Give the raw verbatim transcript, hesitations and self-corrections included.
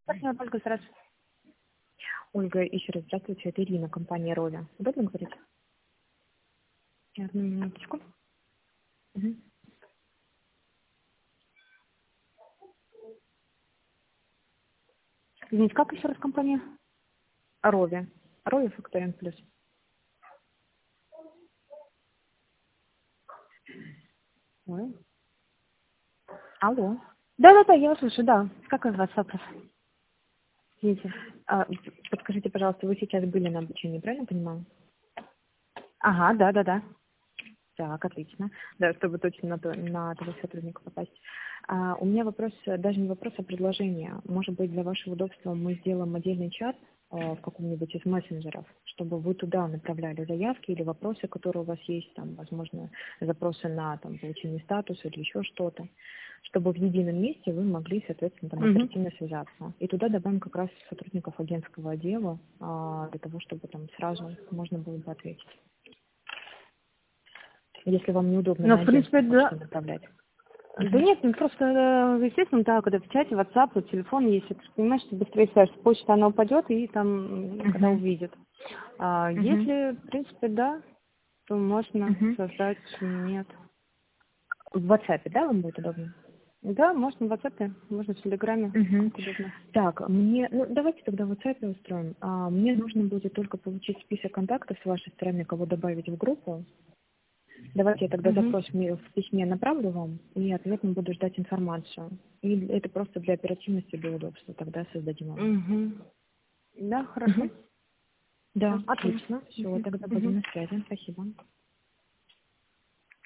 Спасибо, Ольга, здравствуйте. Ольга, еще раз здравствуйте, это Ирина, компания Роля. Удобно говорить? Одну минуточку. Мгм. Извините, как еще раз компания? Рови. Рови Факторинг Плюс. Ой. Алло. Да-да-да, я вас слышу, да. Какой у вас вопрос? Извините. А, подскажите, пожалуйста, вы сейчас были на обучении, правильно понимаю? Ага, да-да-да. Так, отлично. Да, чтобы точно на, то- на того сотрудника попасть. А, у меня вопрос, э, даже не вопрос, а предложение. Может быть, для вашего удобства мы сделаем отдельный чат э, в каком-нибудь из мессенджеров, чтобы вы туда направляли заявки или вопросы, которые у вас есть, там, возможно, запросы на там, получение статуса или еще что-то, чтобы в едином месте вы могли, соответственно, там, Угу. оперативно связаться. И туда добавим как раз сотрудников агентского отдела, а, для того, чтобы там сразу можно было бы ответить. Если вам неудобно Ну, на в принципе, агентство да. почту направлять. Да Мгм. нет, ну просто, э, естественно, да, когда в чате, WhatsApp, вот телефон есть, это, понимаешь, что быстрее свяжешь. Почта, она упадет, и там, м, когда Мгм. увидит. А Мгм. если, в принципе, да, то можно Мгм. создать, почему нет. В WhatsApp, да, вам будет удобно? Да, можно в WhatsApp, можно в Телеграме, Мгм. как удобно. Так, мне, ну давайте тогда в WhatsApp устроим. А, мне нужно будет только получить список контактов с вашей стороны, кого добавить в группу. Давайте я тогда Угу. запрос мне в письме направлю вам и ответно буду ждать информацию. И это просто для оперативности, для удобства. Тогда создадим вам. Угу. Да, хорошо. Мгм. Да, Хорошо. отлично. Все, Угу. тогда Угу. будем на связи. Спасибо.